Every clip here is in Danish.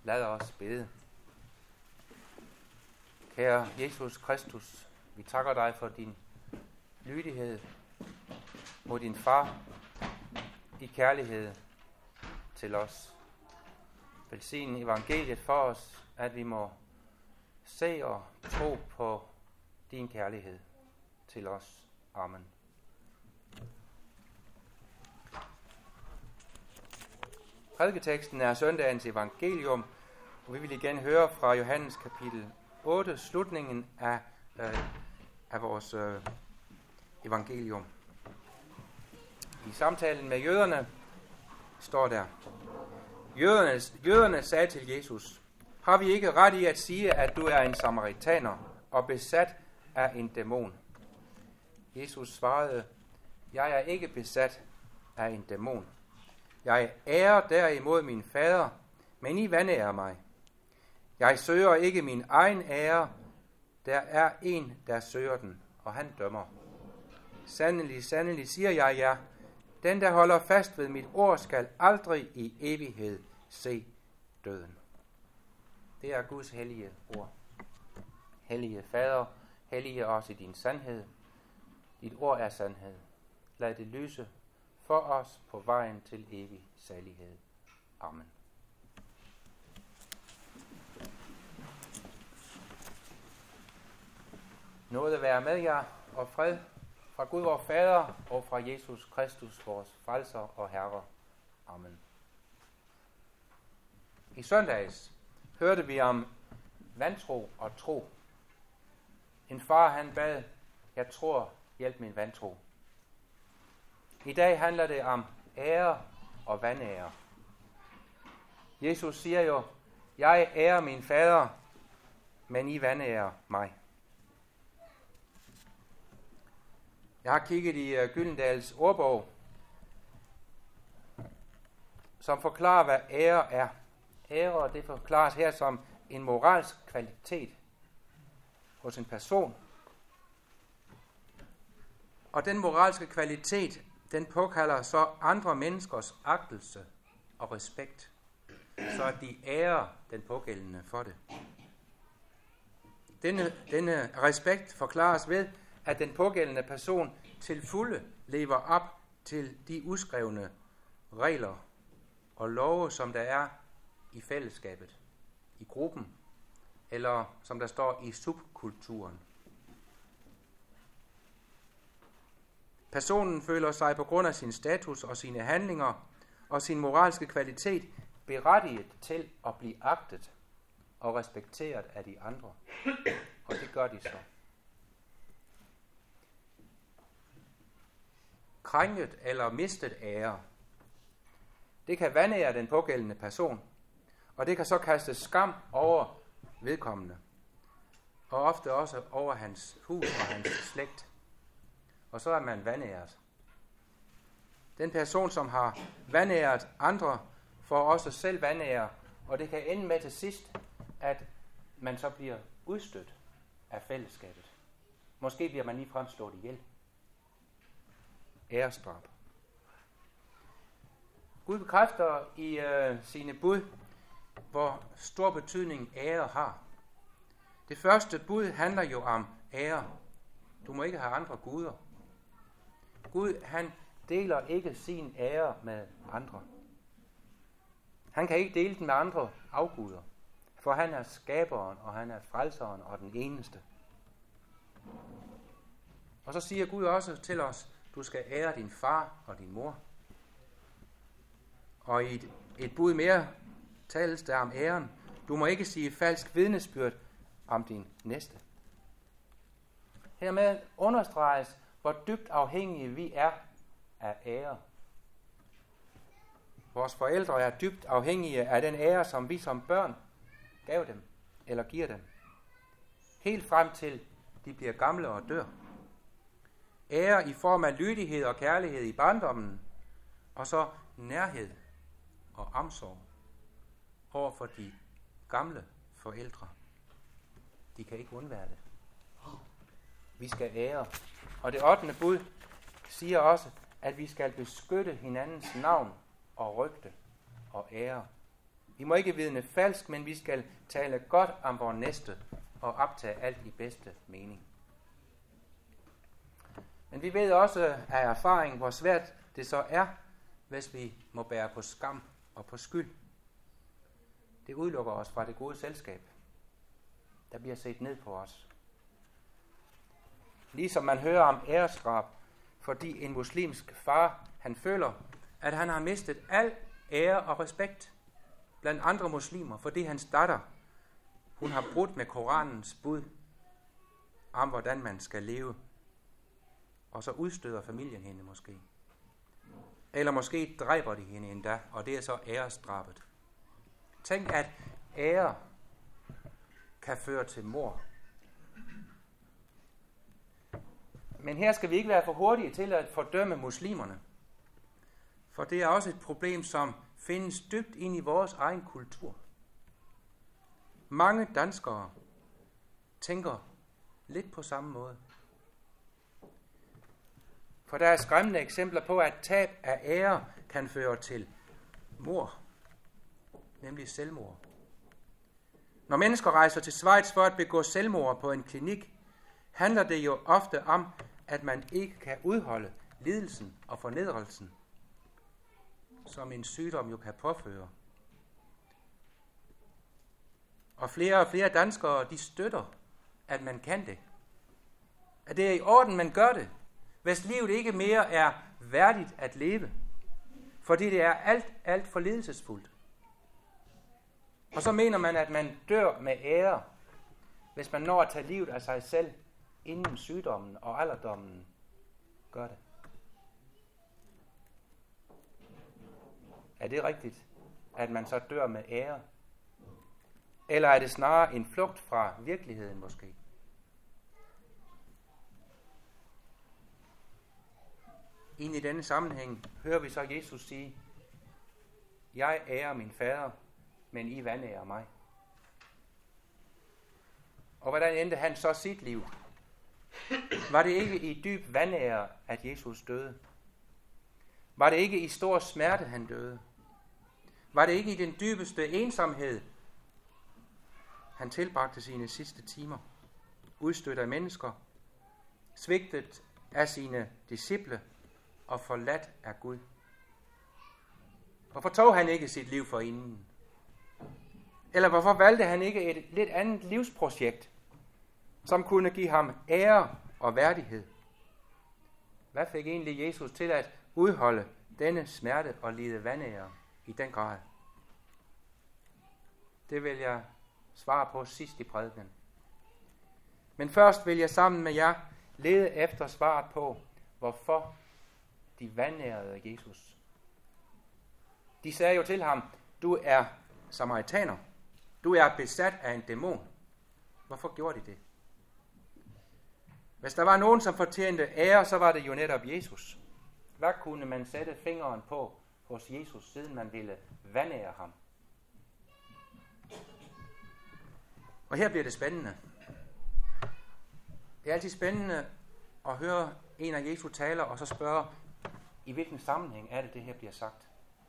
Lad os bede. Kære Jesus Kristus, vi takker dig for din lydighed mod din far i kærlighed til os. Velsign evangeliet for os, at vi må se og tro på din kærlighed til os. Amen. Prædiketeksten er søndagens evangelium, og vi vil igen høre fra Johannes kapitel 8, slutningen af vores evangelium. I samtalen med jøderne står der: Jøderne sagde til Jesus: Har vi ikke ret i at sige, at du er en samaritaner og besat af en dæmon? Jesus svarede: Jeg er ikke besat af en dæmon. Jeg ærer derimod min fader, men I vanærer mig. Jeg søger ikke min egen ære, der er en, der søger den, og han dømmer. Sandelig, sandelig, siger jeg jer, den, der holder fast ved mit ord, skal aldrig i evighed se døden. Det er Guds hellige ord. Hellige Fader, hellige os i din sandhed. Dit ord er sandhed. Lad det lyse for os på vejen til evig salighed. Amen. Nåde være med jer, og fred fra Gud vor Fader og fra Jesus Kristus, vores frelser og Herre. Amen. I søndags hørte vi om vantro og tro. En far, han bad: Jeg tror, hjælp min vantro. I dag handler det om ære og vanære. Jesus siger jo: Jeg ærer min fader, men I vanærer mig. Jeg har kigget i Gyldendals ordbog, som forklarer, hvad ære er. Ære, det forklares her som en moralsk kvalitet hos en person. Og den moralske kvalitet, den påkalder så andre menneskers agtelse og respekt, så at de ærer den pågældende for det. Denne respekt forklares ved, at den pågældende person til fulde lever op til de uskrevne regler og love, som der er i fællesskabet, i gruppen, eller som der står i subkulturen. Personen føler sig på grund af sin status og sine handlinger og sin moralske kvalitet berettiget til at blive agtet og respekteret af de andre. Og det gør de så. Krænket eller mistet ære, det kan vanære den pågældende person, og det kan så kaste skam over vedkommende, og ofte også over hans hus og hans slægt. Og så er man vanæret. Den person, som har vanæret andre, får også selv vanære, og det kan ende med til sidst, at man så bliver udstødt af fællesskabet. Måske bliver man ligefrem slået ihjel. Æresdrab. Gud bekræfter i sine bud, hvor stor betydning ære har. Det første bud handler jo om ære. Du må ikke have andre guder. Gud, han deler ikke sin ære med andre. Han kan ikke dele den med andre afguder, for han er skaberen, og han er frelseren og den eneste. Og så siger Gud også til os: Du skal ære din far og din mor. Og i et bud mere tales der om æren. Du må ikke sige falsk vidnesbyrd om din næste. Hermed understreges, hvor dybt afhængige vi er af ære. Vores forældre er dybt afhængige af den ære, som vi som børn gav dem eller giver dem. Helt frem til de bliver gamle og dør. Ære i form af lydighed og kærlighed i barndommen, og så nærhed og omsorg over for de gamle forældre. De kan ikke undvære det. Vi skal ære. Og det 8. bud siger også, at vi skal beskytte hinandens navn og rygte og ære. Vi må ikke vidne falsk, men vi skal tale godt om vores næste og optage alt i bedste mening. Men vi ved også af erfaring, hvor svært det så er, hvis vi må bære på skam og på skyld. Det udelukker os fra det gode selskab. Der bliver set ned på os. Ligesom man hører om æresdrab, fordi en muslimsk far, han føler, at han har mistet al ære og respekt blandt andre muslimer, fordi hans datter, hun har brudt med Koranens bud om, hvordan man skal leve. Og så udstøder familien hende måske. Eller måske dræber de hende endda, og det er så æresdrabet. Tænk, at ære kan føre til mord. Men her skal vi ikke være for hurtige til at fordømme muslimerne. For det er også et problem, som findes dybt ind i vores egen kultur. Mange danskere tænker lidt på samme måde. For der er skræmmende eksempler på, at tab af ære kan føre til mord, nemlig selvmord. Når mennesker rejser til Schweiz for at begå selvmord på en klinik, handler det jo ofte om, at man ikke kan udholde lidelsen og fornedrelsen, som en sygdom jo kan påføre. Og flere danskere, de støtter, at man kan det. At det er i orden, man gør det, hvis livet ikke mere er værdigt at leve. Fordi det er alt for lidelsesfuldt. Og så mener man, at man dør med ære, hvis man når at tage livet af sig selv, inden sygdommen og alderdommen gør det. Er det rigtigt, at man så dør med ære? Eller er det snarere en flugt fra virkeligheden måske? Ind i denne sammenhæng hører vi så Jesus sige, jeg ærer min fader, men I vanærer mig. Og hvordan endte han så sit liv? Var det ikke i dyb vanære, at Jesus døde? Var det ikke i stor smerte, han døde? Var det ikke i den dybeste ensomhed, han tilbragte sine sidste timer? Udstødt af mennesker, svigtet af sine disciple og forladt af Gud. Hvorfor tog han ikke sit liv forinden? Eller hvorfor valgte han ikke et lidt andet livsprojekt, som kunne give ham ære og værdighed? Hvad fik egentlig Jesus til at udholde denne smerte og lide vanære i den grad? Det vil jeg svare på sidst i prædiken. Men først vil jeg sammen med jer lede efter svaret på, hvorfor de vanærede Jesus. De sagde jo til ham, du er samaritaner. Du er besat af en dæmon. Hvorfor gjorde de det? Hvis der var nogen, som fortjente ære, så var det jo netop Jesus. Hvad kunne man sætte fingeren på hos Jesus, siden man ville vanære ham? Og her bliver det spændende. Det er altid spændende at høre en af Jesu taler, og så spørge, i hvilken sammenhæng er det her bliver sagt.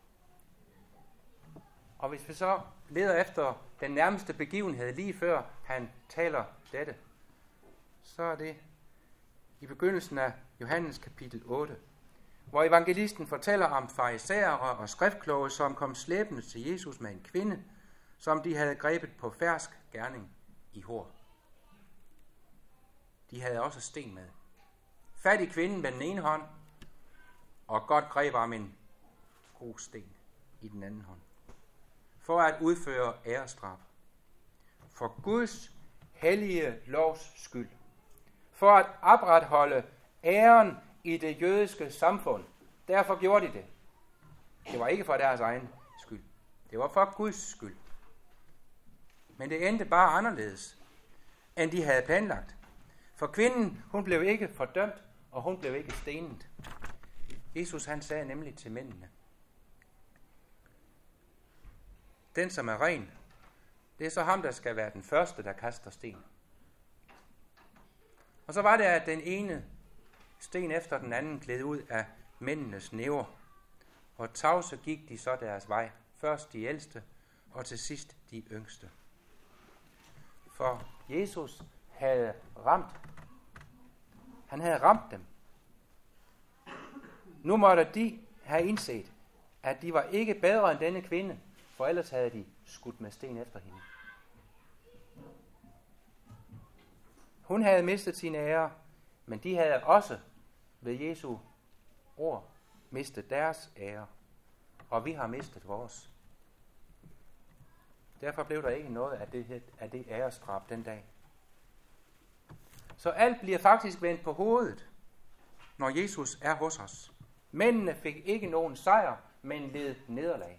Og hvis vi så leder efter den nærmeste begivenhed, lige før han taler dette, så er det i begyndelsen af Johannes kapitel 8, hvor evangelisten fortæller om farisæere og skriftkloge, som kom slæbende til Jesus med en kvinde, som de havde grebet på fersk gerning i hor. De havde også sten med. Fat i kvinden med den ene hånd, og godt greb om en god sten i den anden hånd, for at udføre æresdrab. For Guds hellige lovs skyld. For at opretholde æren i det jødiske samfund. Derfor gjorde de det. Det var ikke for deres egen skyld. Det var for Guds skyld. Men det endte bare anderledes, end de havde planlagt. For kvinden, hun blev ikke fordømt, og hun blev ikke stenet. Jesus, han sagde nemlig til mændene, den, som er ren, det er så ham, der skal være den første, der kaster sten. Og så var det, at den ene sten efter den anden gled ud af mændenes næver, og tavse gik de så deres vej. Først de ældste, og til sidst de yngste. For Jesus havde ramt. Han havde ramt dem. Nu måtte de have indset, at de var ikke bedre end denne kvinde, for ellers havde de skudt med sten efter hende. Hun havde mistet sin ære, men de havde også ved Jesu ord mistet deres ære, og vi har mistet vores. Derfor blev der ikke noget af det æresdrab den dag. Så alt bliver faktisk vendt på hovedet, når Jesus er hos os. Mændene fik ikke nogen sejr, men led nederlag.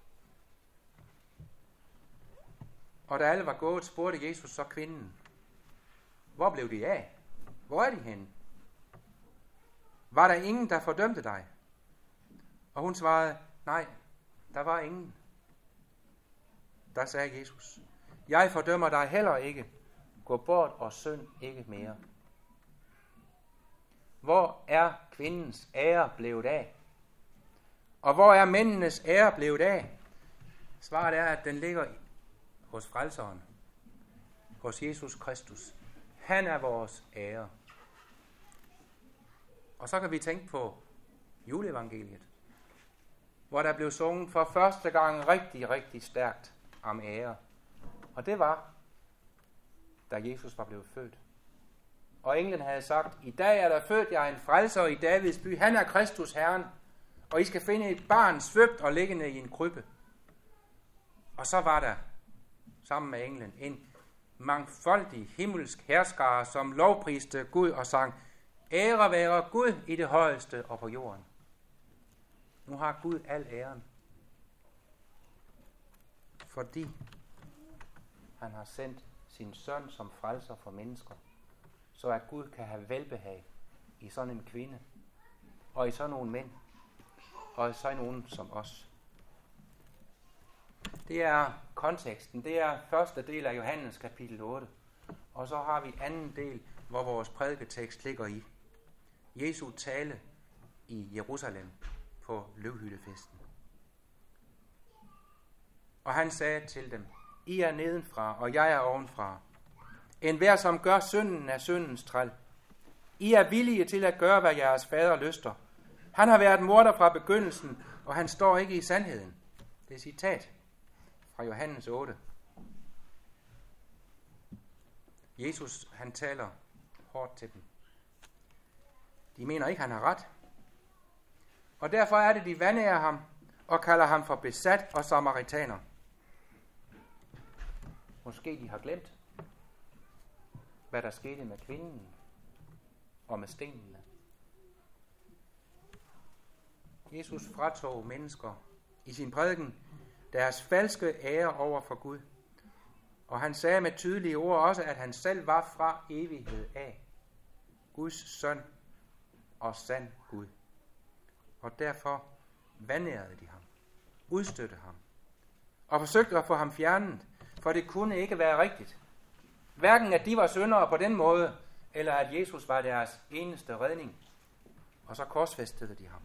Og da alle var gået, spurgte Jesus så kvinden, hvor blev de af? Hvor er de henne? Var der ingen, der fordømte dig? Og hun svarede, nej, der var ingen. Der sagde Jesus, jeg fordømmer dig heller ikke. Gå bort og synd ikke mere. Hvor er kvindens ære blevet af? Og hvor er mændenes ære blevet af? Svaret er, at den ligger hos Frelseren, hos Jesus Kristus. Han er vores ære. Og så kan vi tænke på juleevangeliet, hvor der blev sunget for første gang rigtig, rigtig stærkt om ære. Og det var, da Jesus var blevet født. Og englen havde sagt, i dag er der født jer en frelser i Davids by. Han er Kristus Herren. Og I skal finde et barn svøbt og liggende i en krybbe. Og så var der, sammen med englen, en mangfoldig himmelsk herskare, som lovpriste Gud og sang, ære være Gud i det højeste og på jorden. Nu har Gud al æren, fordi han har sendt sin søn som frelser for mennesker, så at Gud kan have velbehag i sådan en kvinde, og i sådan nogle mænd, og i sådan nogen som os. Det er konteksten. Det er første del af Johannes kapitel 8. Og så har vi anden del, hvor vores prædiketekst ligger i. Jesu tale i Jerusalem på løvhyttefesten. Og han sagde til dem, I er nedenfra, og jeg er ovenfra. Enhver, som gør synden, er syndens træl. I er villige til at gøre, hvad jeres fader lyster. Han har været morder fra begyndelsen, og han står ikke i sandheden. Det er citat fra Johannes 8. Jesus, han taler hårdt til dem. De mener ikke, han har ret. Og derfor er det, de vanærer ham og kalder ham for besat og samaritaner. Måske de har glemt, hvad der skete med kvinden og med stenene. Jesus fratog mennesker i sin prædiken deres falske ære over for Gud. Og han sagde med tydelige ord også, at han selv var fra evighed af Guds søn og sand Gud. Og derfor vanærede de ham, udstødte ham og forsøgte at få ham fjernet, for det kunne ikke være rigtigt. Hverken at de var syndere på den måde, eller at Jesus var deres eneste redning. Og så korsfæstede de ham.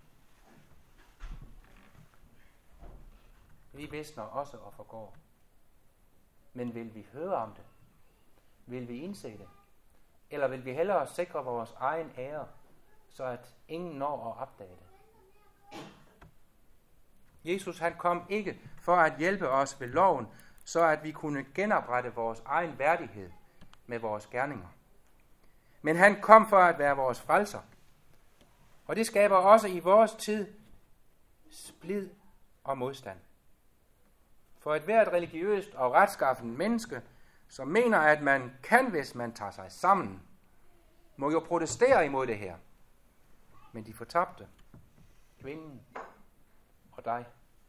Vi visner også og forgår. Men vil vi høre om det? Vil vi indse det? Eller vil vi hellere sikre vores egen ære, så at ingen når at opdage det? Jesus, han kom ikke for at hjælpe os ved loven, så at vi kunne genoprette vores egen værdighed med vores gerninger. Men han kom for at være vores frelser. Og det skaber også i vores tid splid og modstand. For et hvert religiøst og retskaffen menneske, som mener, at man kan, hvis man tager sig sammen, må jo protestere imod det her. Men de fortabte, kvinden og dig.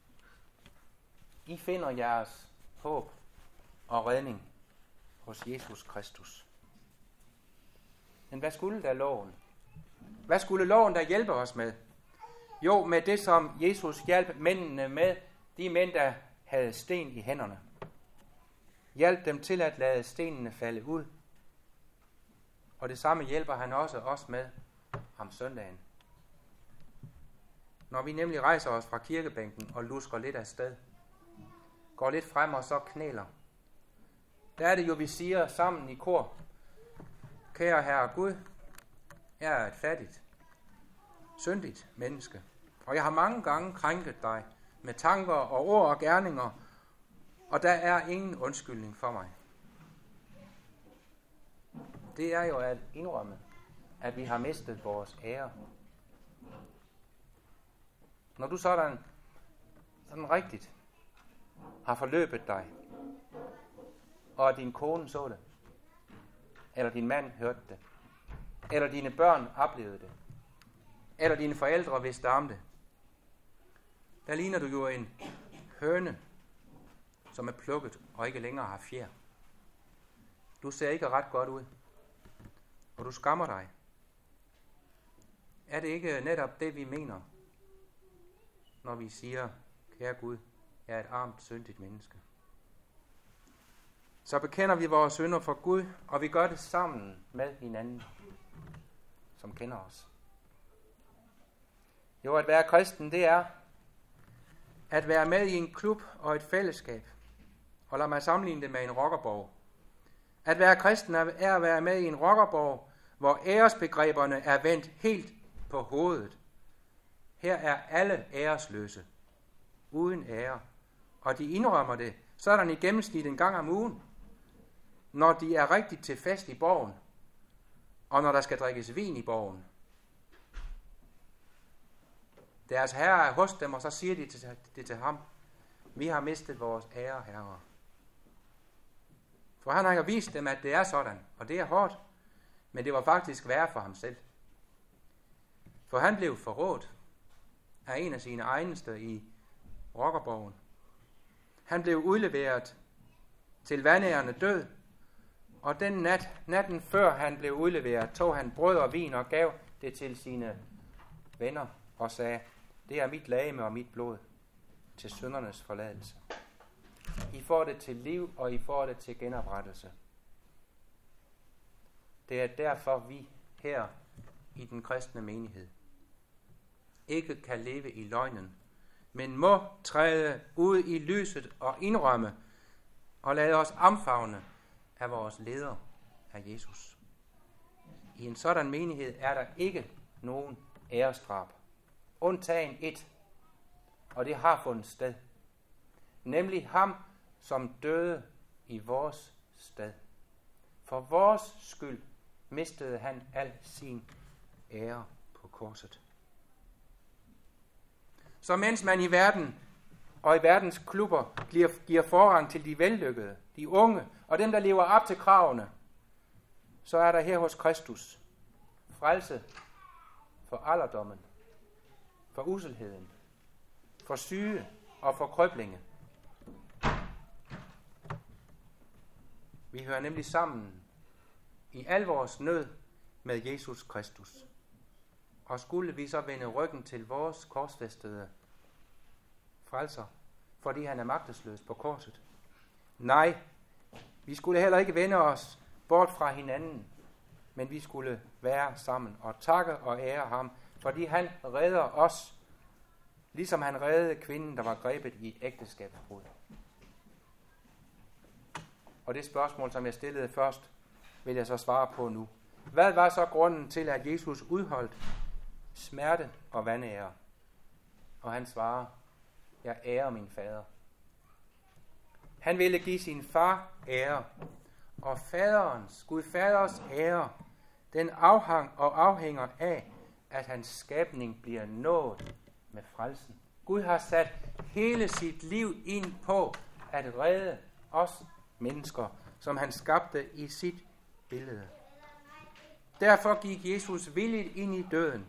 I finder jeres håb og redning hos Jesus Kristus. Men hvad skulle da loven? Hvad skulle loven da hjælpe os med? Jo, med det, som Jesus hjalp mændene med, de mænd, der havde sten i hænderne. Hjalp dem til at lade stenene falde ud. Og det samme hjælper han også os med om søndagen. Når vi nemlig rejser os fra kirkebænken og lusker lidt af sted, går lidt frem og så knæler. Der er det jo, vi siger sammen i kor: Kære Herre Gud, jeg er et fattigt, syndigt menneske, og jeg har mange gange krænket dig med tanker og ord og gerninger, og der er ingen undskyldning for mig. Det er jo at indrømme, at vi har mistet vores ære. Når du sådan rigtigt har forløbet dig, og din kone så det, eller din mand hørte det, eller dine børn oplevede det, eller dine forældre vidste om det, der ligner du jo en høne, som er plukket og ikke længere har fjer. Du ser ikke ret godt ud, og du skammer dig. Er det ikke netop det, vi mener, når vi siger: Kære Gud, jeg er et armt, syndigt menneske? Så bekender vi vores synder for Gud, og vi gør det sammen med hinanden, som kender os. Jo, at være kristen, det er at være med i en klub og et fællesskab. Og lad mig sammenligne det med en rockerborg. At være kristen er at være med i en rockerborg, hvor æresbegreberne er vendt helt på hovedet. Her er alle æresløse, uden ære. Og de indrømmer det sådan i gennemsnit en gang om ugen, når de er rigtig til fest i borgen, og når der skal drikkes vin i borgen. Deres herre er hos dem, og så siger de det til ham: Vi har mistet vores ære, herre. For han har vist dem, at det er sådan, og det er hårdt, men det var faktisk værre for ham selv. For han blev forrådt af en af sine egenste i rockerborgen. Han blev udleveret til vanærende død, og den natten før han blev udleveret, tog han brød og vin og gav det til sine venner og sagde: Det er mit legeme og mit blod til syndernes forladelse. I får det til liv, og I får det til genoprettelse. Det er derfor, vi her i den kristne menighed ikke kan leve i løgnen, men må træde ud i lyset og indrømme og lade os omfavne af vores leder, af Jesus. I en sådan menighed er der ikke nogen æresdrab, undtagen et, og det har fundet sted, nemlig ham, som døde i vores sted. For vores skyld mistede han al sin ære på korset. Så mens man i verden og i verdens klubber giver forrang til de vellykkede, de unge og dem, der lever op til kravene, så er der her hos Kristus frelse for alderdommen, for uselheden, for syge og for krøblinge. Vi hører nemlig sammen i al vores nød med Jesus Kristus. Og skulle vi så vende ryggen til vores korsfæstede frelser, fordi han er magtesløs på korset? Nej, vi skulle heller ikke vende os bort fra hinanden, men vi skulle være sammen og takke og ære ham, fordi han redder os, ligesom han reddede kvinden, der var grebet i ægteskabsbrud. Og det spørgsmål, som jeg stillede først, vil jeg så svare på nu. Hvad var så grunden til, at Jesus udholdt smerte og vanære? Og han svarer: Jeg ærer min fader. Han ville give sin far ære, og Gud faders ære, den afhænger af, at hans skabning bliver nået med frelsen. Gud har sat hele sit liv ind på at redde os mennesker, som han skabte i sit billede. Derfor gik Jesus villigt ind i døden.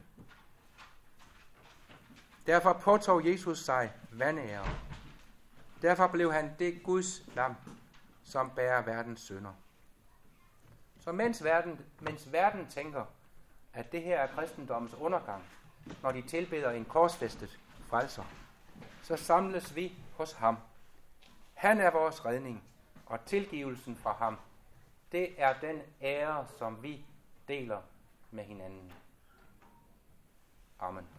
Derfor påtog Jesus sig vanære. Derfor blev han det Guds lam, som bærer verdens synder. Så mens verden tænker, at det her er kristendommens undergang, når de tilbeder en korsfæstet frelser, så samles vi hos ham. Han er vores redning, og tilgivelsen fra ham, det er den ære, som vi deler med hinanden. Amen.